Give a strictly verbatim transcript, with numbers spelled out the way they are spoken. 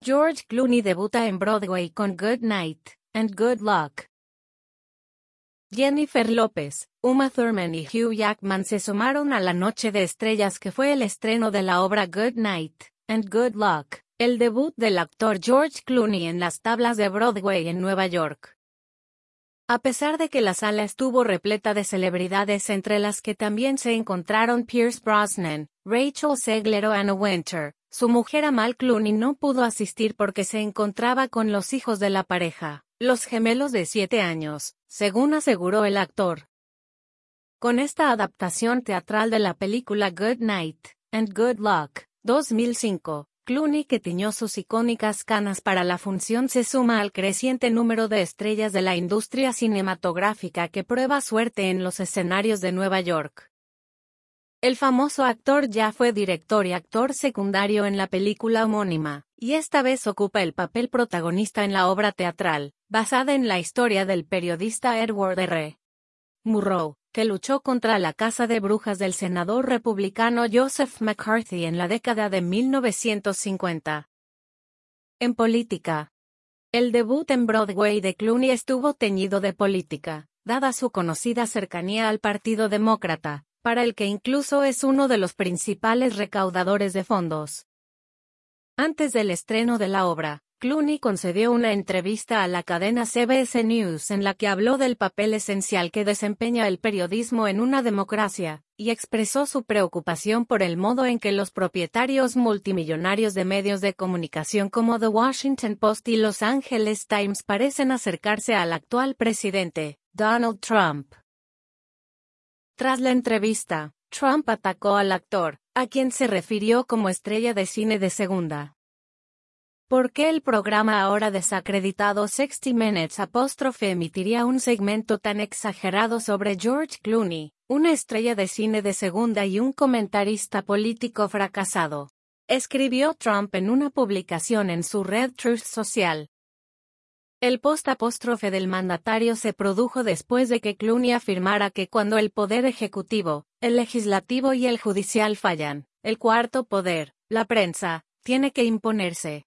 George Clooney debuta en Broadway con Good Night, and Good Luck. Jennifer López, Uma Thurman y Hugh Jackman se sumaron a la noche de estrellas que fue el estreno de la obra Good Night, and Good Luck, el debut del actor George Clooney en las tablas de Broadway en Nueva York. A pesar de que la sala estuvo repleta de celebridades entre las que también se encontraron Pierce Brosnan, Rachel Zegler o Anna Wintour, su mujer Amal Clooney no pudo asistir porque se encontraba con los hijos de la pareja, los gemelos de siete años, según aseguró el actor. Con esta adaptación teatral de la película Good Night, and Good Luck, dos mil cinco, Clooney, que tiñó sus icónicas canas para la función, se suma al creciente número de estrellas de la industria cinematográfica que prueba suerte en los escenarios de Nueva York. El famoso actor ya fue director y actor secundario en la película homónima, y esta vez ocupa el papel protagonista en la obra teatral, basada en la historia del periodista Edward R. Murrow, que luchó contra la caza de brujas del senador republicano Joseph McCarthy en la década de mil novecientos cincuenta. En política. El debut en Broadway de Clooney estuvo teñido de política, dada su conocida cercanía al Partido Demócrata, para el que incluso es uno de los principales recaudadores de fondos. Antes del estreno de la obra, Clooney concedió una entrevista a la cadena C B S News en la que habló del papel esencial que desempeña el periodismo en una democracia, y expresó su preocupación por el modo en que los propietarios multimillonarios de medios de comunicación como The Washington Post y Los Angeles Times parecen acercarse al actual presidente, Donald Trump. Tras la entrevista, Trump atacó al actor, a quien se refirió como estrella de cine de segunda. ¿Por qué el programa ahora desacreditado sesenta Minutes apóstrofe emitiría un segmento tan exagerado sobre George Clooney, una estrella de cine de segunda y un comentarista político fracasado? Escribió Trump en una publicación en su red Truth Social. El post apóstrofe del mandatario se produjo después de que Clooney afirmara que cuando el poder ejecutivo, el legislativo y el judicial fallan, el cuarto poder, la prensa, tiene que imponerse.